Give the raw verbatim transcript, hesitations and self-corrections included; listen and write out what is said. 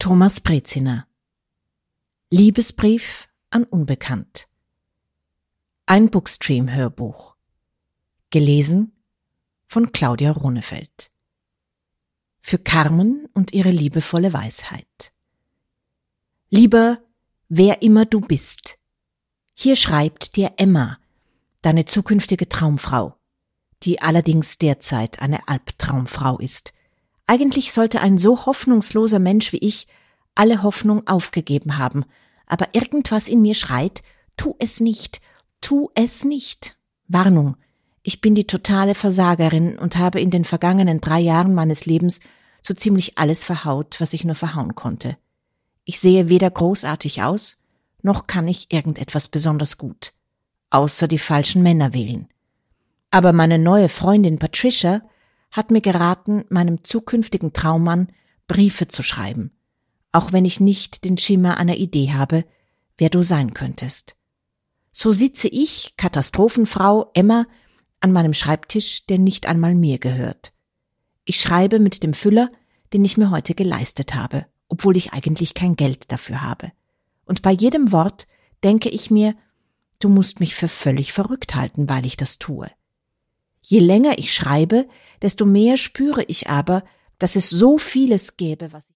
Thomas Breziner. Liebesbrief an Unbekannt. Ein Bookstream-Hörbuch. Gelesen von Claudia Runefeld. Für Carmen und ihre liebevolle Weisheit. Lieber, wer immer du bist, hier schreibt dir Emma, deine zukünftige Traumfrau, die allerdings derzeit eine Albtraumfrau ist. Eigentlich sollte ein so hoffnungsloser Mensch wie ich alle Hoffnung aufgegeben haben, aber irgendwas in mir schreit, tu es nicht, tu es nicht. Warnung, ich bin die totale Versagerin und habe in den vergangenen drei Jahren meines Lebens so ziemlich alles verhaut, was ich nur verhauen konnte. Ich sehe weder großartig aus, noch kann ich irgendetwas besonders gut, außer die falschen Männer wählen. Aber meine neue Freundin Patricia hat mir geraten, meinem zukünftigen Traummann Briefe zu schreiben, auch wenn ich nicht den Schimmer einer Idee habe, wer du sein könntest. So sitze ich, Katastrophenfrau Emma, an meinem Schreibtisch, der nicht einmal mir gehört. Ich schreibe mit dem Füller, den ich mir heute geleistet habe, obwohl ich eigentlich kein Geld dafür habe. Und bei jedem Wort denke ich mir, du musst mich für völlig verrückt halten, weil ich das tue. Je länger ich schreibe, desto mehr spüre ich aber, dass es so vieles gäbe, was ich